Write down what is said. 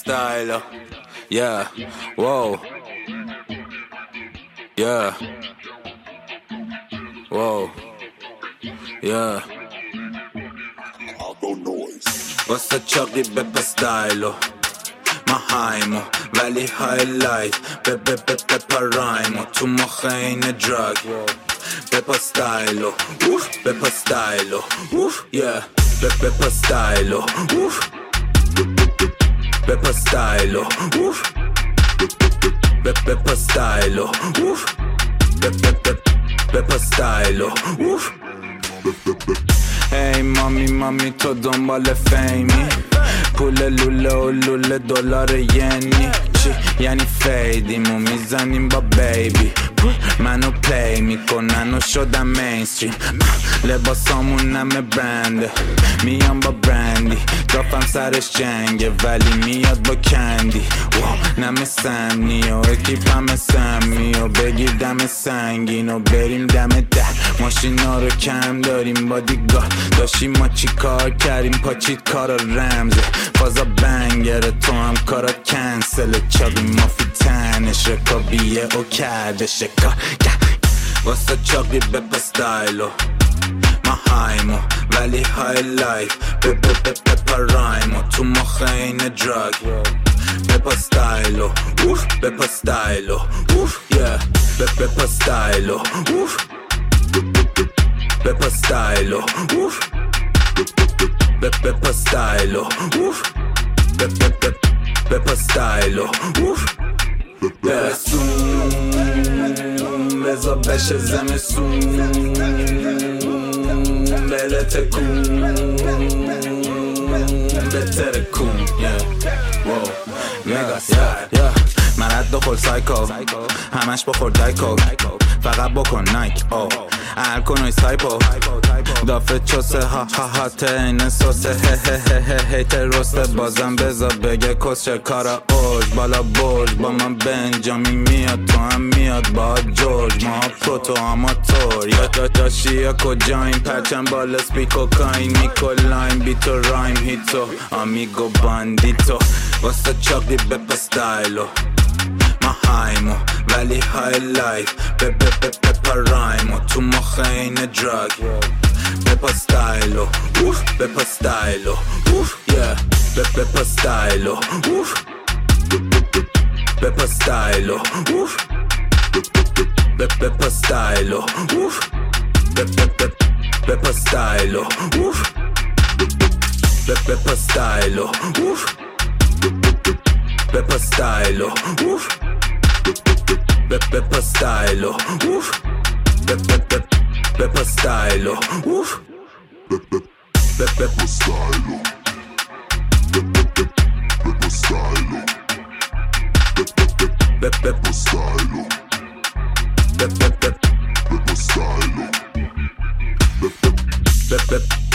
Styler, yeah, whoa, yeah, whoa, yeah. واسه چاقی بپا ستایلو مهایمو ولی هایلایت بپا رایمو تو مخ این دراگ بپا ستایلو بپا ستایلو yeah بپا ستایلو بپا ستایلو بپا ستایلو بپا ستایلو هی مامی تو دنبال فیمی پول لوله و لوله دلار ینی چی یعنی فیدیمو میزنیم با بیبی منو پلی میکنن و شدم مینستریم لباسامون همه برنده میام با برندی دافم سرش جنگه ولی میاد با کندی نمه سمنی و اکیپم سمی و بگیر دم سنگین و بریم دم ده ماشینا رو کم داریم با دیگاه داشتیم ما چی کار کردیم پاچید کارا رمزه فازا بنگره تو هم کارا کنسل چاقی مافی تنش رکابیه او کرده شکار واسه چاقی بپا ستایلو مهایمو ولی هایلایت بپا رایمو تو مخ این دراگ بپا ستایلو بپا ستایلو yeah بپا ستایلو بپا ستایلو بپا ستایلو بپا ستایلو برسون بزا بشه زمستون بله تکون بهتره کون مگا ستایل من رد دخل سایکو همش بخور دایکو فقط بکن نایک الکنوی سایپو دافه چوسه ها ها ها تین سوسه هیتر رسته بازم بزا بگه کسچه کارا اوج بالا برج با من بنجامین میاد تو هم میاد با جورج ما پروتو آماتور یا داشتی یا کجاییم پرچم بالا سپیکو کاین نیکولاین بیتو رایم هیتو آمیگو باندیتو واسه چاقی بپا ستایلو مهایمو ولی هایلایت بپا رایمو تو مخ این دراگ بپا ستایلو بپا ستایلو yeah بپا ستایلو بپا ستایلو بپا ستایلو بپا ستایلو بپا ستایلو بپا ستایلو بپا ستایلو بپا ستایلو بپا ستایلو بپا ستایلو بپا ستایلو بپا ستایلو